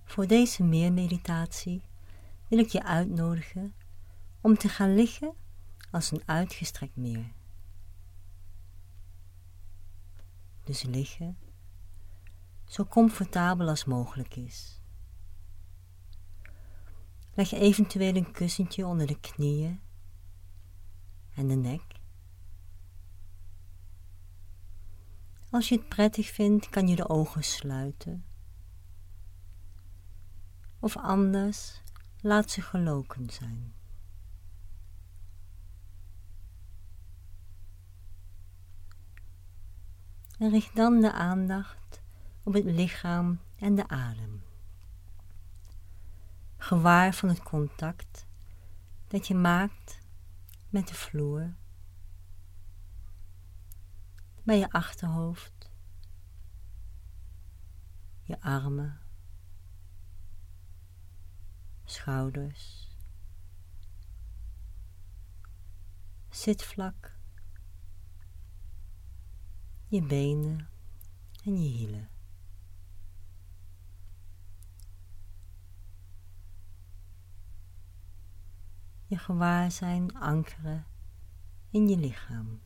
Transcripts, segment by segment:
Voor deze meermeditatie wil ik je uitnodigen om te gaan liggen als een uitgestrekt meer. Dus liggen zo comfortabel als mogelijk is. Leg eventueel een kussentje onder de knieën en de nek. Als je het prettig vindt, kan je de ogen sluiten. Of anders, laat ze geloken zijn. En richt dan de aandacht op het lichaam en de adem. Gewaar van het contact dat je maakt met de vloer, bij je achterhoofd, je armen, schouders, zitvlak, je benen en je hielen. Je gewaarzijn ankeren in je lichaam.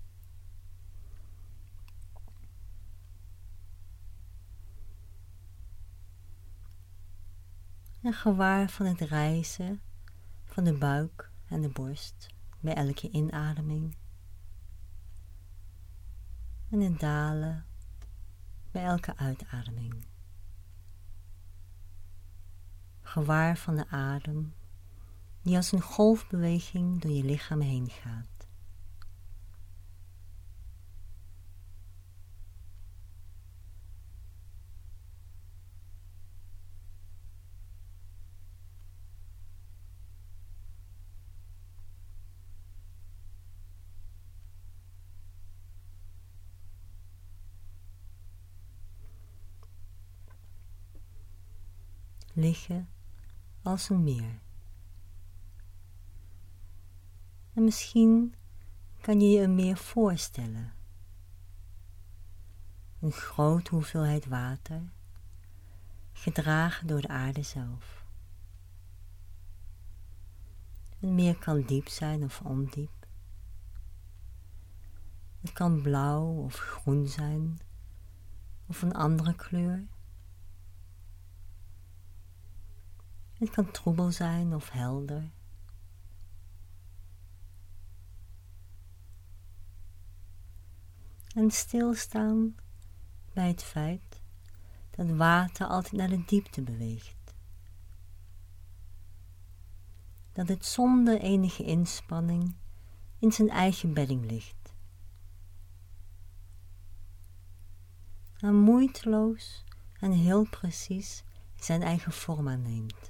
En gewaar van het rijzen van de buik en de borst bij elke inademing. En het dalen bij elke uitademing. Gewaar van de adem die als een golfbeweging door je lichaam heen gaat. Liggen als een meer. En misschien kan je je een meer voorstellen. Een grote hoeveelheid water, gedragen door de aarde zelf. Een meer kan diep zijn of ondiep. Het kan blauw of groen zijn, of een andere kleur. Het kan troebel zijn of helder. En stilstaan bij het feit dat water altijd naar de diepte beweegt. Dat het zonder enige inspanning in zijn eigen bedding ligt. En moeiteloos en heel precies zijn eigen vorm aanneemt.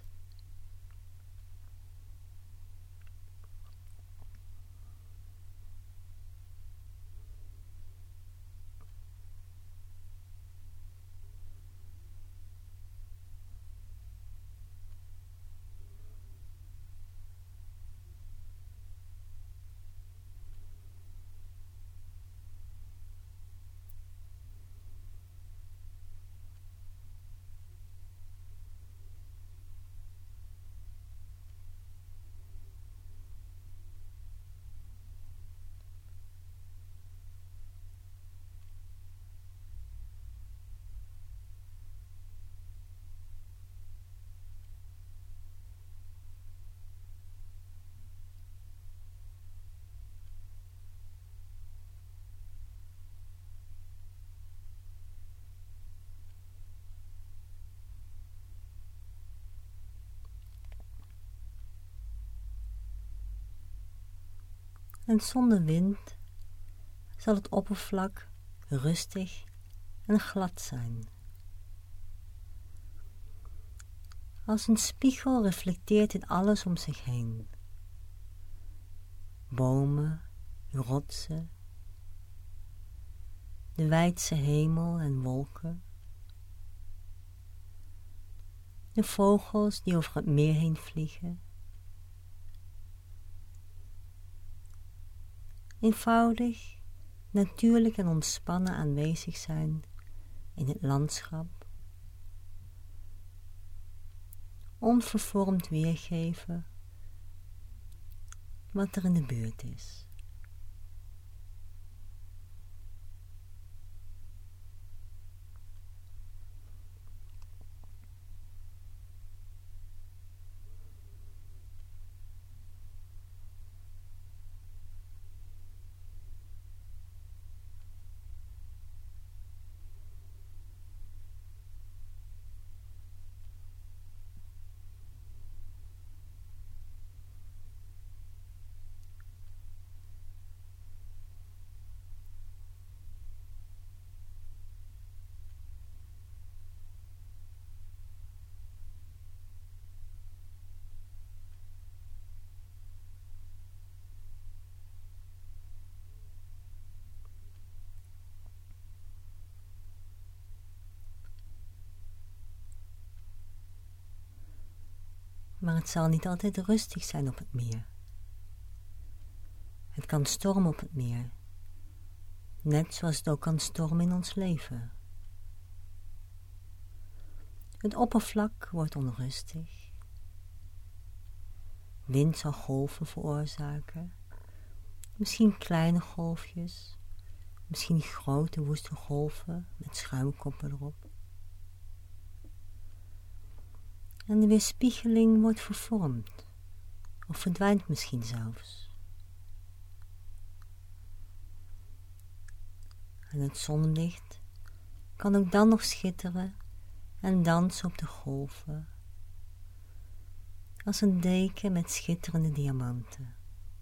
En zonder wind zal het oppervlak rustig en glad zijn. Als een spiegel reflecteert dit alles om zich heen. Bomen, rotsen, de wijdse hemel en wolken. De vogels die over het meer heen vliegen. Eenvoudig, natuurlijk en ontspannen aanwezig zijn in het landschap. onvervormd weergeven wat er in de buurt is. Maar het zal niet altijd rustig zijn op het meer. Het kan stormen op het meer, net zoals het ook kan stormen in ons leven. Het oppervlak wordt onrustig. Wind zal golven veroorzaken, misschien kleine golfjes, misschien grote woeste golven met schuimkoppen erop. En de weerspiegeling wordt vervormd, of verdwijnt misschien zelfs. En het zonlicht kan ook dan nog schitteren en dansen op de golven, als een deken met schitterende diamanten.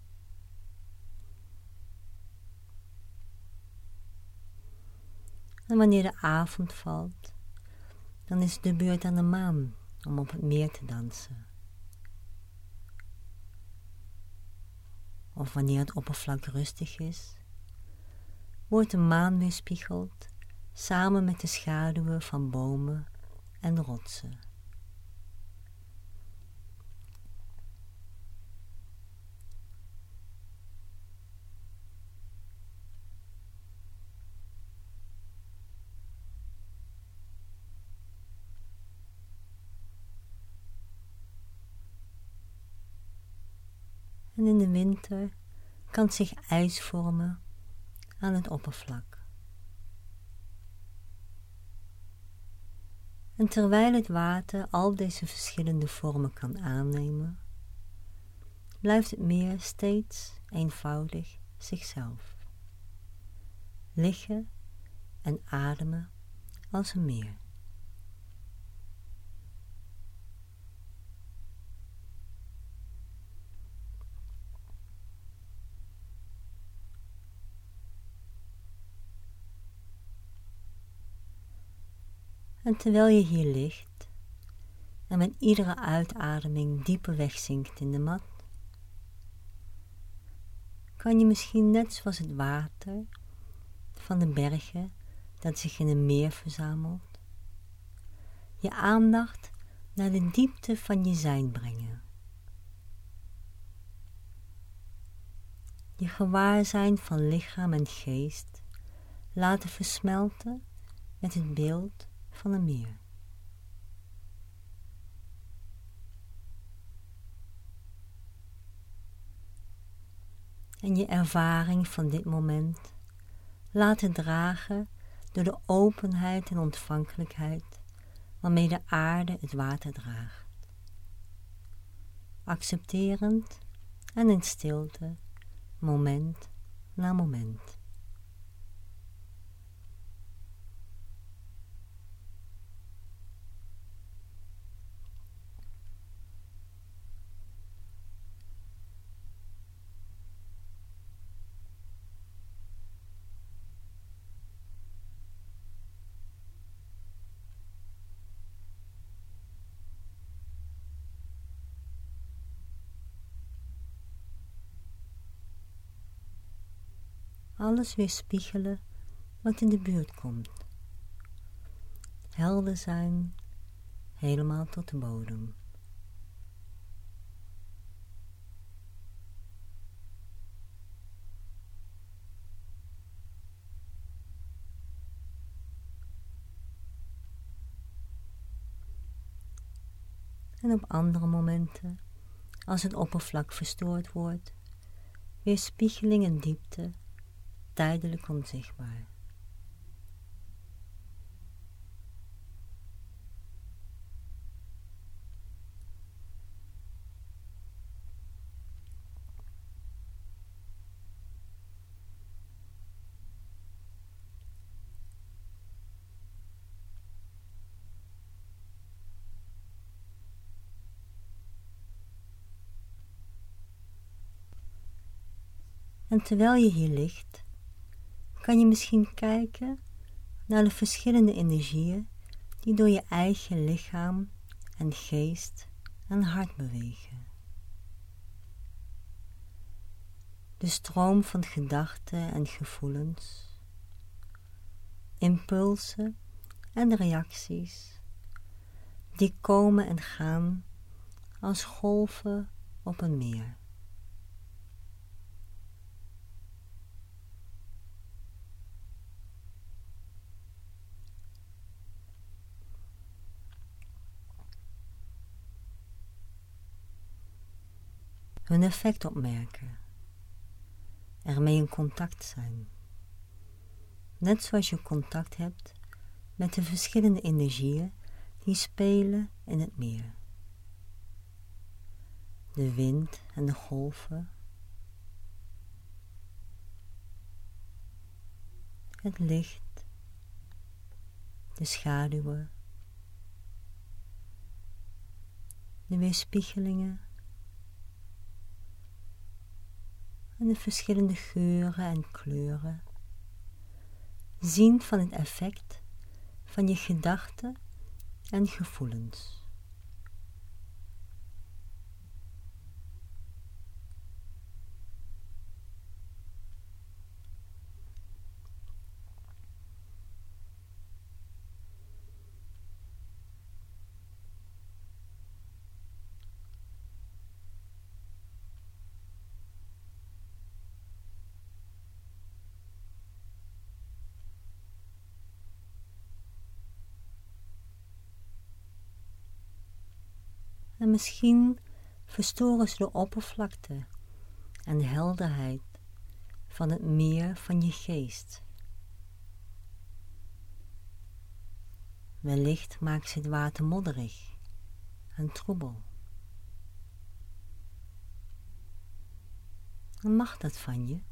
En wanneer de avond valt, dan is het de beurt aan de maan om op het meer te dansen. Of wanneer het oppervlak rustig is, wordt de maan weerspiegeld samen met de schaduwen van bomen en rotsen. En in de winter kan zich ijs vormen aan het oppervlak. En terwijl het water al deze verschillende vormen kan aannemen, blijft het meer steeds eenvoudig zichzelf. Liggen en ademen als een meer. En terwijl je hier ligt en met iedere uitademing dieper wegzinkt in de mat, kan je misschien net zoals het water van de bergen dat zich in een meer verzamelt, je aandacht naar de diepte van je zijn brengen. Je gewaarzijn van lichaam en geest laten versmelten met het beeld van een meer. En je ervaring van dit moment laten dragen door de openheid en ontvankelijkheid waarmee de aarde het water draagt. Accepterend en in stilte, moment na moment. Alles weerspiegelen wat in de buurt komt. Helder zijn, helemaal tot de bodem. En op andere momenten, als het oppervlak verstoord wordt, weerspiegeling en diepte tijdelijk onzichtbaar. En terwijl je hier ligt, kan je misschien kijken naar de verschillende energieën die door je eigen lichaam en geest en hart bewegen. De stroom van gedachten en gevoelens, impulsen en reacties, die komen en gaan als golven op een meer. Hun effect opmerken, ermee in contact zijn. Net zoals je contact hebt met de verschillende energieën die spelen in het meer. De wind en de golven, het licht, de schaduwen, de weerspiegelingen en de verschillende geuren en kleuren, zien van het effect van je gedachten en gevoelens. En misschien verstoren ze de oppervlakte en de helderheid van het meer van je geest. Wellicht maakt ze het water modderig en troebel. En mag dat van je?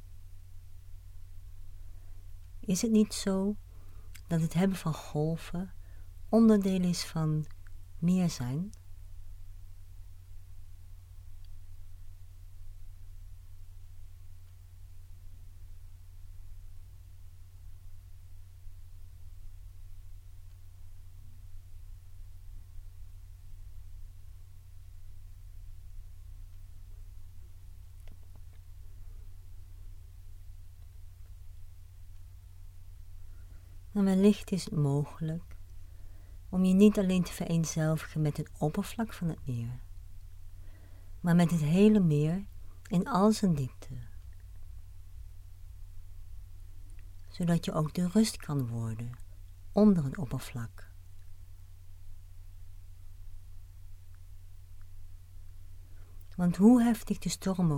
Is het niet zo dat het hebben van golven onderdeel is van meer zijn? En wellicht is het mogelijk om je niet alleen te vereenzelvigen met het oppervlak van het meer, maar met het hele meer in al zijn diepte. Zodat je ook de rust kan worden onder het oppervlak. Want hoe heftig de storm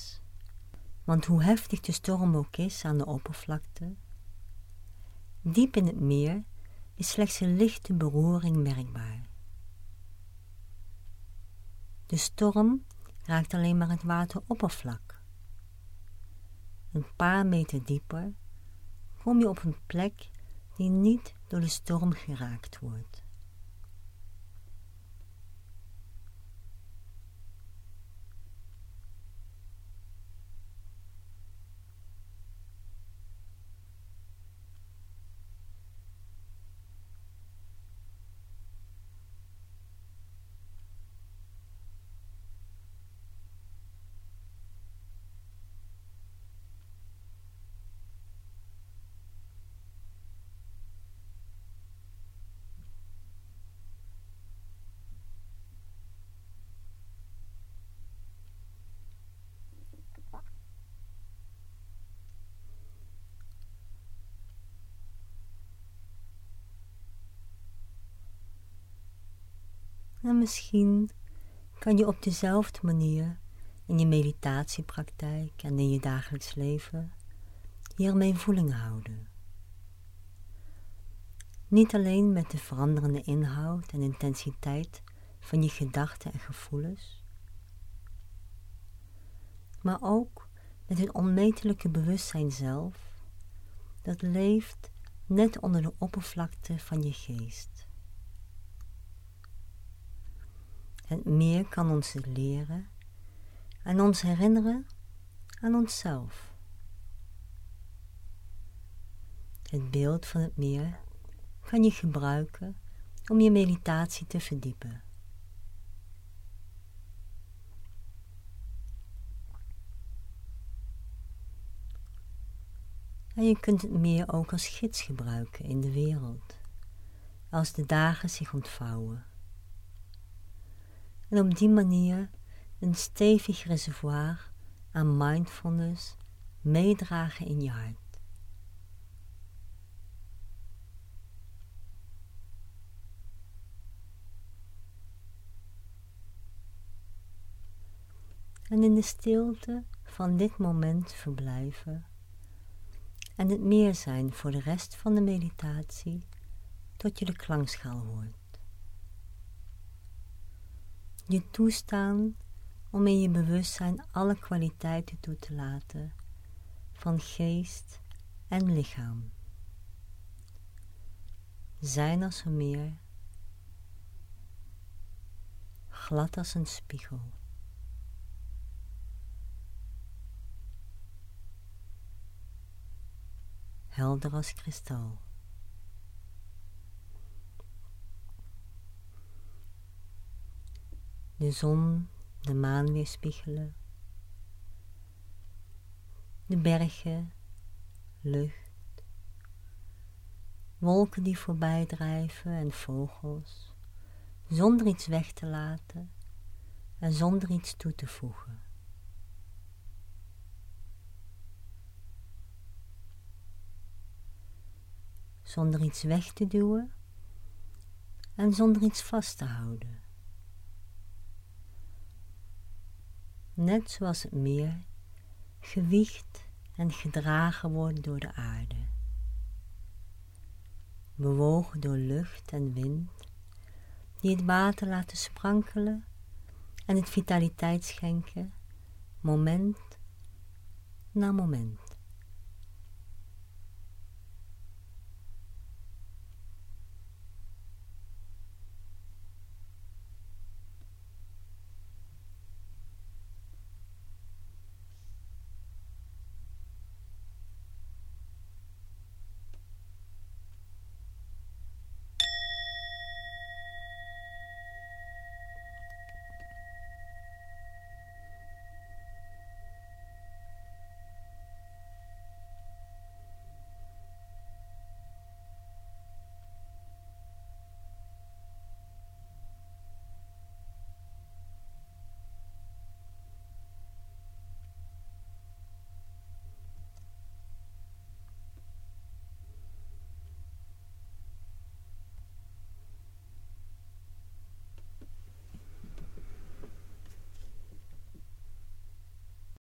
ook is aan de oppervlakte, diep in het meer is slechts een lichte beroering merkbaar. De storm raakt alleen maar het wateroppervlak. Een paar meter dieper kom je op een plek die niet door de storm geraakt wordt. En misschien kan je op dezelfde manier in je meditatiepraktijk en in je dagelijks leven hiermee voeling houden. Niet alleen met de veranderende inhoud en intensiteit van je gedachten en gevoelens, maar ook met het onmetelijke bewustzijn zelf dat leeft net onder de oppervlakte van je geest. Het meer kan ons dit leren en ons herinneren aan onszelf. Het beeld van het meer kan je gebruiken om je meditatie te verdiepen. En je kunt het meer ook als gids gebruiken in de wereld, als de dagen zich ontvouwen. En op die manier een stevig reservoir aan mindfulness meedragen in je hart. En in de stilte van dit moment verblijven en het meer zijn voor de rest van de meditatie tot je de klankschaal hoort. Je toestaan om in je bewustzijn alle kwaliteiten toe te laten van geest en lichaam. Zijn als een meer, glad als een spiegel. Helder als kristal. De zon, de maan weerspiegelen. De bergen, lucht. Wolken die voorbij drijven en vogels, zonder iets weg te laten en zonder iets toe te voegen. Zonder iets weg te duwen en zonder iets vast te houden. Net zoals het meer gewiegd en gedragen wordt door de aarde. Bewogen door lucht en wind, die het water laten sprankelen en het vitaliteit schenken, moment na moment.